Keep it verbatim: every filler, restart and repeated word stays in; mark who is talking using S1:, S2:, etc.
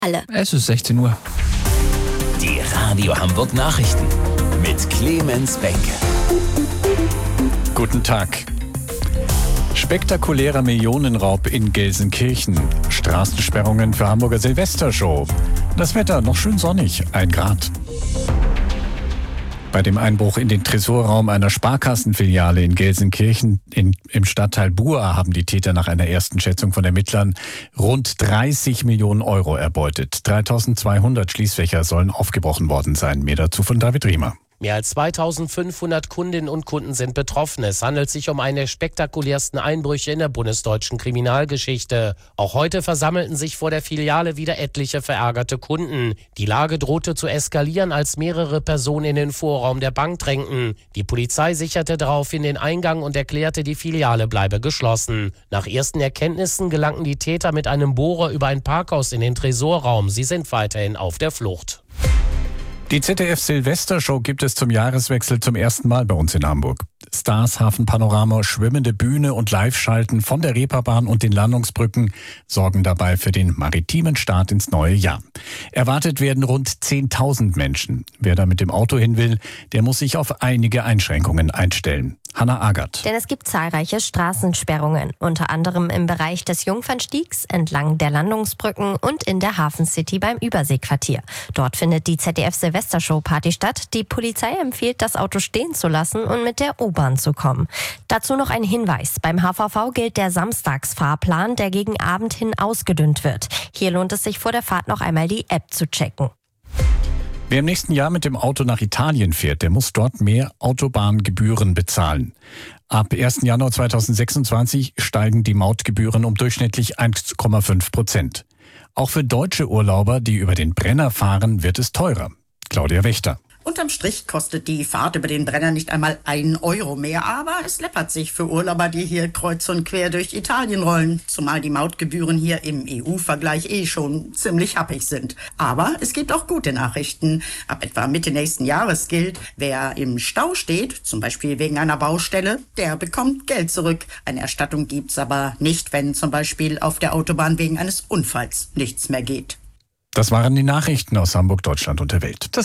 S1: alle.
S2: Es ist sechzehn Uhr.
S3: Die Radio Hamburg Nachrichten mit Clemens Benke.
S4: Guten Tag. Spektakulärer Millionenraub in Gelsenkirchen. Straßensperrungen für Hamburger Silvestershow. Das Wetter noch schön sonnig, ein Grad. Bei dem Einbruch in den Tresorraum einer Sparkassenfiliale in Gelsenkirchen in, im Stadtteil Buer haben die Täter nach einer ersten Schätzung von Ermittlern rund dreißig Millionen Euro erbeutet. dreitausendzweihundert Schließfächer sollen aufgebrochen worden sein. Mehr dazu von David Riemer.
S5: Mehr als zweitausendfünfhundert Kundinnen und Kunden sind betroffen. Es handelt sich um eine der spektakulärsten Einbrüche in der bundesdeutschen Kriminalgeschichte. Auch heute versammelten sich vor der Filiale wieder etliche verärgerte Kunden. Die Lage drohte zu eskalieren, als mehrere Personen in den Vorraum der Bank drängten. Die Polizei sicherte daraufhin den Eingang und erklärte, die Filiale bleibe geschlossen. Nach ersten Erkenntnissen gelangten die Täter mit einem Bohrer über ein Parkhaus in den Tresorraum. Sie sind weiterhin auf der Flucht.
S4: Die Z D F-Silvestershow gibt es zum Jahreswechsel zum ersten Mal bei uns in Hamburg. Stars, Hafenpanorama, schwimmende Bühne und Live-Schalten von der Reeperbahn und den Landungsbrücken sorgen dabei für den maritimen Start ins neue Jahr. Erwartet werden rund zehntausend Menschen. Wer da mit dem Auto hin will, der muss sich auf einige Einschränkungen einstellen. Hanna Agert.
S1: Denn es gibt zahlreiche Straßensperrungen, unter anderem im Bereich des Jungfernstiegs, entlang der Landungsbrücken und in der Hafencity beim Überseequartier. Dort findet die Z D F-Silvestershow-Party statt. Die Polizei empfiehlt, das Auto stehen zu lassen und mit der U-Bahn zu kommen. Dazu noch ein Hinweis. Beim H V V gilt der Samstagsfahrplan, der gegen Abend hin ausgedünnt wird. Hier lohnt es sich vor der Fahrt noch einmal die App zu checken.
S4: Wer im nächsten Jahr mit dem Auto nach Italien fährt, der muss dort mehr Autobahngebühren bezahlen. Ab ersten Januar zweitausendsechsundzwanzig steigen die Mautgebühren um durchschnittlich eins Komma fünf Prozent. Auch für deutsche Urlauber, die über den Brenner fahren, wird es teurer. Claudia Wächter.
S6: Unterm Strich kostet die Fahrt über den Brenner nicht einmal ein Euro mehr, aber es läppert sich für Urlauber, die hier kreuz und quer durch Italien rollen, zumal die Mautgebühren hier im E U-Vergleich eh schon ziemlich happig sind. Aber es gibt auch gute Nachrichten. Ab etwa Mitte nächsten Jahres gilt, wer im Stau steht, zum Beispiel wegen einer Baustelle, der bekommt Geld zurück. Eine Erstattung gibt's aber nicht, wenn zum Beispiel auf der Autobahn wegen eines Unfalls nichts mehr geht.
S4: Das waren die Nachrichten aus Hamburg, Deutschland und der Welt. Das